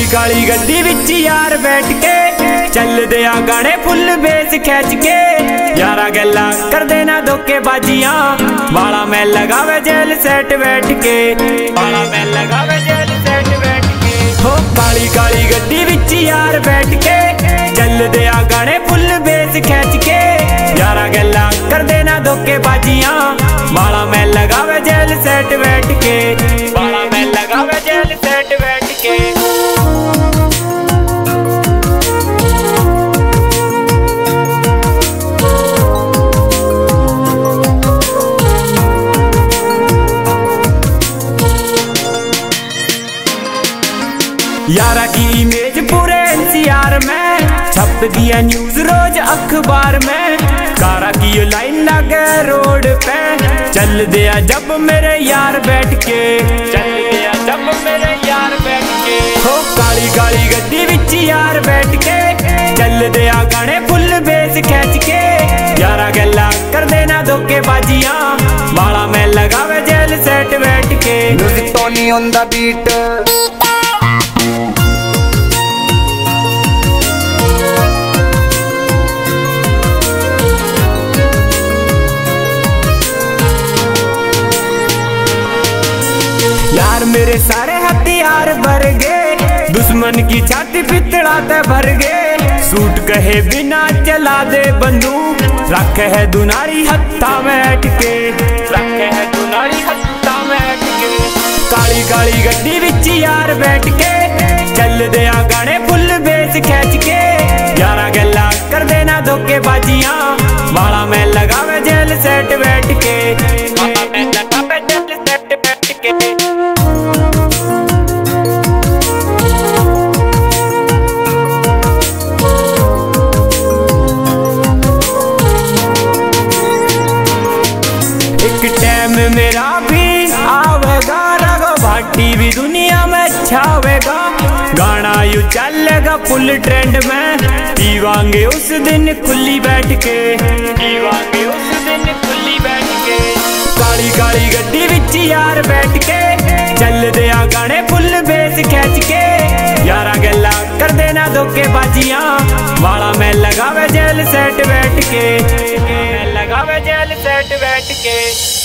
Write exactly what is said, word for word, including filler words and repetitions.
काली गड्डी विच यार बैठ के चल दिया गाने फुल बेस खैच के यारा गल्ला कर देना धोखे बाजियां वाला मैं लगावे जेल सेट बैठ के वाला मैं लगावे जेल सेट बैठ के हो काली काली गड्डी विच यार बैठ के चल दिया गाने फुल बेस खैच के यारा गल्ला कर देना धोखे बाजियां वाला मैं लगावे जेल सेट बैठ के वाला मैं लगावे जेल सेट बैठ के। यारा की इमेज पूरे एनसीआर में छप दिया न्यूज रोज अखबार में कारा की ये लाइन लगे रोड पे चल दिया जब मेरे यार बैठ के चल दिया जब मेरे यार बैठ के हो काली काली गड्डी विच यार बैठ के चल दिया गाने फुल बेस खैच के यारा गल्ला कर देना धोखे बाजियां वाला मैं लगावे जेल सेट बैठ के music Tony on the beat. यार मेरे सारे हथियार भर गए दुश्मन की छाती पितड़ाते भर गए सूट कहे बिना चला दे बंदूक रखे है दुनारी हत्था में अटके रखे है दुनारी हत्था में अटके काली काली गड्डी विच यार बैठ के चल दिया गाने फुल बेस खैच के यारा गल्ला कर देना धोखे बाजियां वाला मैं लगावे जेल सेट बैठ के वाला मैं लगावे जेल सेट बैठ के। मेरा भी आवेगा रगो भाटी भी दुनिया में छावेगा गाना यू चलेगा फुल ट्रेंड में पीवांगे उस दिन खुली बैठ के पीवांगे उस दिन खुली बैठ के काली काली गड्डी विच यार बैठ के चल दिया गाने फुल बेस खैच के यारा गल्ला कर देना धोखे बाजियां वाला मैं लगावे जेल सेट बैठ के मैं लगावे जेल सेट बैठ के।